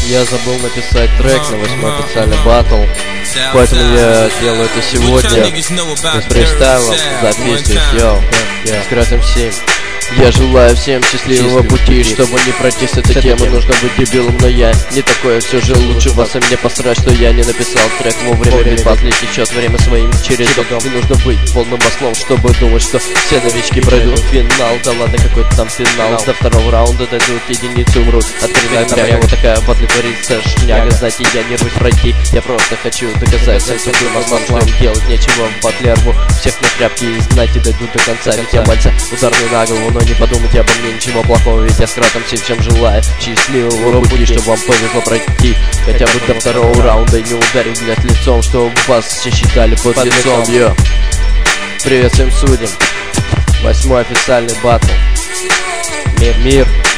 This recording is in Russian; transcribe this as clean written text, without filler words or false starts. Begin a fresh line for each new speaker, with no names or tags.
Я забыл написать трек на 8-й официальный батл, поэтому я делаю это сегодня без фристайла, записываюсь, йоу, Скратом 7. Я желаю всем счастливого пути, чтобы не пройти с этой темы. Нужно быть дебилом, но я не такое. Все же лучше вас и мне посрать, что я не написал трек вовремя. Ведь батли течет время своим чередом. И нужно быть полным ослом, чтобы думать, что все новички пройдут финал. Да ладно, какой-то там финал. До второго раунда дойдут, единицы умрут. Открывая прямо вот такая батли творится шняга. Знаете, я не рвусь пройти, я просто хочу доказать всем тупым ослам, что им делать нечего в батле. Рву всех на тряпки и знаете, дойдут до конца. Ведь я мальца ударный на голову, но не подумайте обо мне ничего плохого, ведь я Скратом всем желаю счастливого пути, чтобы вам повезло пройти хотя бы до второго раунда и не ударить, блядь, лицом, чтобы вас все считали под лицом. Йо. Привет всем судьям. 8-й официальный батл. Мир.